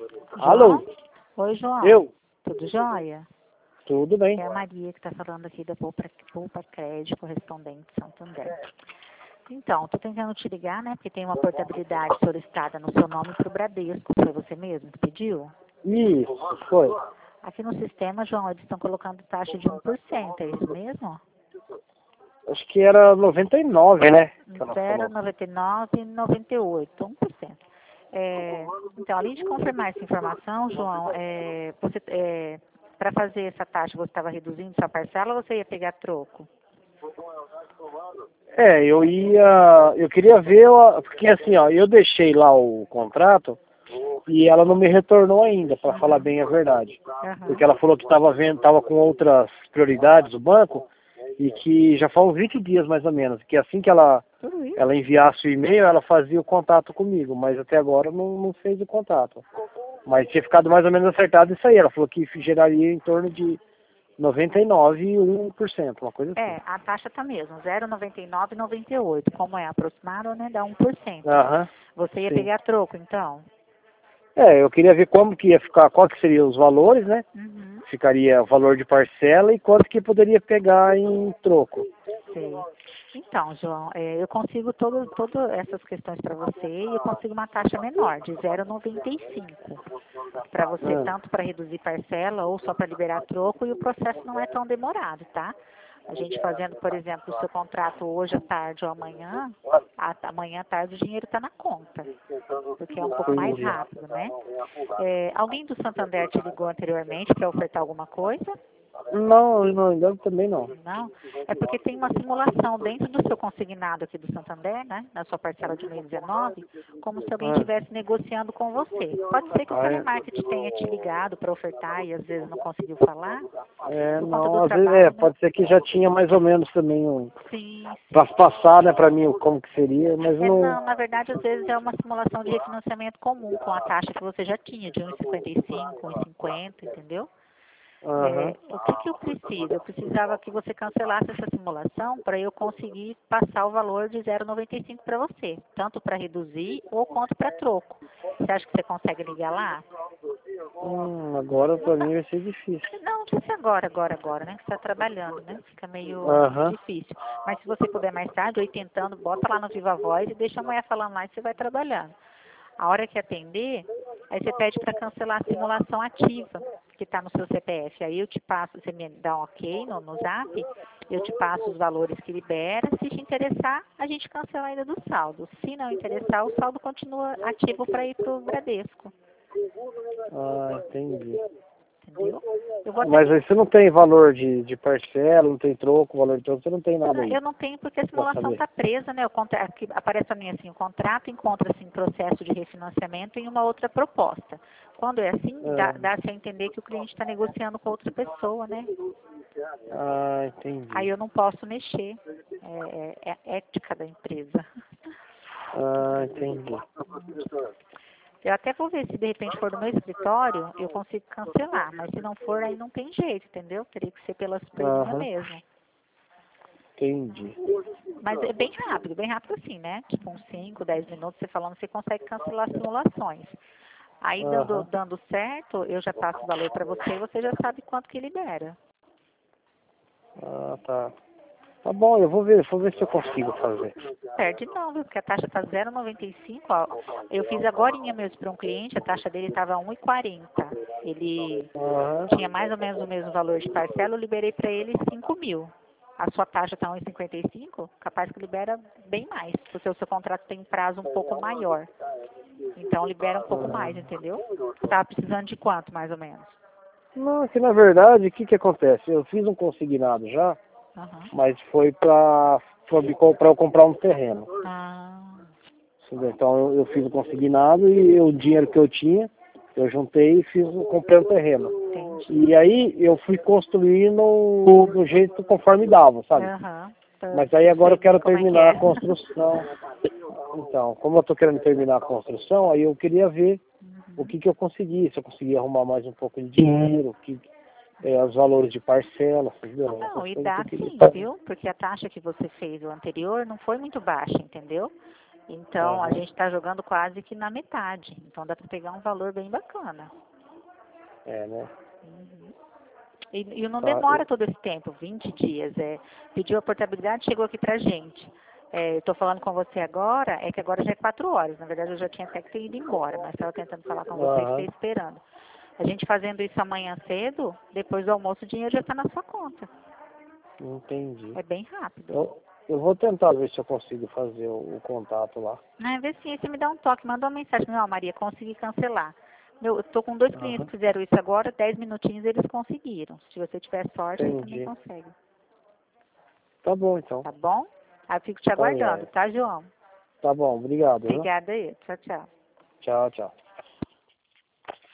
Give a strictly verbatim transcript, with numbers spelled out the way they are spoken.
Alô? Oi, João. Eu? Tudo jóia? Tudo bem. É a Maria que está falando aqui da Poupa, Poupa Crédito Correspondente Santander. Então, estou tentando te ligar, né? Porque tem uma portabilidade solicitada no seu nome para o Bradesco. Foi você mesmo que pediu? Isso, foi. Aqui no sistema, João, eles estão colocando taxa de um por cento. É isso mesmo? Acho que era noventa e nove, né? que ela zero vírgula falou. noventa e nove e noventa e oito, um por cento. É, então, além de confirmar essa informação, João, é, você, é, para fazer essa taxa, você estava reduzindo sua parcela ou você ia pegar troco? É, eu ia... Eu queria ver... ó, Porque assim, ó, eu deixei lá o contrato e ela não me retornou ainda, para falar bem a verdade. Aham. Porque ela falou que estava vendo, estava com outras prioridades, o banco, e que já faz uns vinte dias mais ou menos, que assim que ela, Tudo isso. ela enviasse o e-mail, ela fazia o contato comigo, mas até agora não, não fez o contato. Mas tinha ficado mais ou menos acertado isso aí, ela falou que geraria em torno de noventa e nove e um por cento, uma coisa assim. É, a taxa está mesmo, zero vírgula noventa e nove e noventa e oito. Como é aproximado, né, dá um por cento. Aham, Você ia sim. pegar troco, então? É, eu queria ver como que ia ficar, qual que seriam os valores, né? Uhum. Ficaria o valor de parcela e quanto que poderia pegar em troco. Sei. Então, João, é, eu consigo todo, todas essas questões para você e eu consigo uma taxa menor, de zero vírgula noventa e cinco. Para você, Ah, tanto para reduzir parcela ou só para liberar troco, e o processo não é tão demorado, tá? A gente fazendo, por exemplo, o seu contrato hoje à tarde ou amanhã, a- amanhã à tarde o dinheiro está na conta, porque é um pouco mais entendi. rápido, né? É, alguém do Santander te ligou anteriormente para ofertar alguma coisa? Não, não, ainda também não. Não, é porque tem uma simulação dentro do seu consignado aqui do Santander, né, na sua parcela de mês dezenove, como se alguém Ah, estivesse negociando com você. Pode ser que o ah, é. telemarketing tenha te ligado para ofertar e às vezes não conseguiu falar, É, por conta não, do às vezes, é, trabalho, né? pode ser que já tinha mais ou menos também um, Sim, pra sim. passar, né, pra mim o- como que seria, mas É, não, não, na verdade, às vezes é uma simulação de refinanciamento comum com a taxa que você já tinha, de um vírgula cinquenta e cinco, um vírgula cinquenta, entendeu? aham, É, o que, que eu preciso? Eu precisava que você cancelasse essa simulação para eu conseguir passar o valor de zero vírgula noventa e cinco para você, tanto para reduzir ou quanto para troco. Você acha que você consegue ligar lá? hum, agora pra mim vai ser difícil. Não, não precisa ser agora, agora, agora, né? Que você está trabalhando, né? Fica meio Aham, difícil. Mas se você puder mais tarde, ou ir tentando, bota lá no Viva Voz e deixa a mulher falando lá e você vai trabalhando. A hora que atender, aí você pede para cancelar a simulação ativa que está no seu C P F. Aí eu te passo, você me dá um ok no, no zap, eu te passo os valores que libera. Se te interessar, a gente cancela ainda do saldo. Se não interessar, o saldo continua ativo para ir para o Bradesco. ah, entendi. Entendeu? Eu vou até Mas aí você não tem valor de, de parcela, não tem troco, valor de troco, você não tem nada Não, aí eu não tenho porque a pra simulação saber. está presa, né? O contra... aqui aparece para mim assim, o contrato encontra-se em processo de refinanciamento em uma outra proposta. Quando é assim, dá- Ah, dá-se a entender que o cliente está negociando com outra pessoa, né? ah, Aí entendi. eu não posso mexer. É, é, é ética da empresa. Ah, entendi. Eu até vou ver se de repente for no meu escritório, eu consigo cancelar. Mas se não for, aí não tem jeito, entendeu? Teria que ser pela superlinha Aham, mesmo. entendi. Mas é bem rápido, bem rápido assim, né? Tipo uns cinco, dez minutos você falando, você consegue cancelar as simulações. Aí dando, Aham. dando certo, eu já passo o valor para você e você já sabe quanto que libera. Ah, tá. Tá bom, eu vou ver, vou ver se eu consigo fazer. Perde não, viu? Porque a taxa está zero vírgula noventa e cinco, ó. Eu fiz agorinha mesmo para um cliente, a taxa dele estava um vírgula quarenta. Ele Aham. tinha mais ou menos o mesmo valor de parcela, eu liberei para ele cinco mil. A sua taxa está um vírgula cinquenta e cinco, capaz que libera bem mais, porque o seu contrato tem um prazo um pouco maior. Então libera um pouco mais, Aham. entendeu? Você estava precisando de quanto, mais ou menos? Não, que na verdade, o que que acontece? Eu fiz um consignado já, Aham. mas foi pra, foi para eu comprar um terreno. Ah, Entendeu? Então eu, eu fiz o consignado e o dinheiro que eu tinha, eu juntei e fiz, comprei um terreno. entendi. E aí eu fui construindo do jeito conforme dava, sabe? Aham. Tá, Mas aí eu agora sei eu quero como é que terminar é. a construção. Então, como eu estou querendo terminar a construção, aí eu queria ver o Uhum. que, que eu consegui, se eu conseguia arrumar mais um pouco de dinheiro, o que, é, os valores de parcela, entendeu? Não, Essas e coisas que dá eu queria sim, saber. viu? Porque a taxa que você fez o anterior não foi muito baixa, entendeu? Então, Uhum. a gente está jogando quase que na metade. Então, dá para pegar um valor bem bacana. É, né? Uhum. E, e não Tá, demora eu- todo esse tempo, vinte dias. É, pediu a portabilidade, chegou aqui pra gente. É, eu estou falando com você agora, é que agora já é quatro horas. Na verdade, eu já tinha até que ter ido embora, mas estava tentando falar com você e Aham, fiquei esperando. A gente fazendo isso amanhã cedo, depois do almoço, o dinheiro já está na sua conta. entendi. É bem rápido. Eu, eu vou tentar ver se eu consigo fazer o, o contato lá. Ah, vê sim, aí você me dá um toque, manda uma mensagem. Não, Maria, consegui cancelar. Meu, eu tô com dois clientes Aham, que fizeram isso agora, dez minutinhos eles conseguiram. Se você tiver sorte, aí também entendi. consegue. Tá bom, então. Tá bom? Aí eu fico te Tá, aguardando, joia. tá, João? Tá bom, obrigado, viu? Obrigada aí. Tchau, tchau. Tchau, tchau.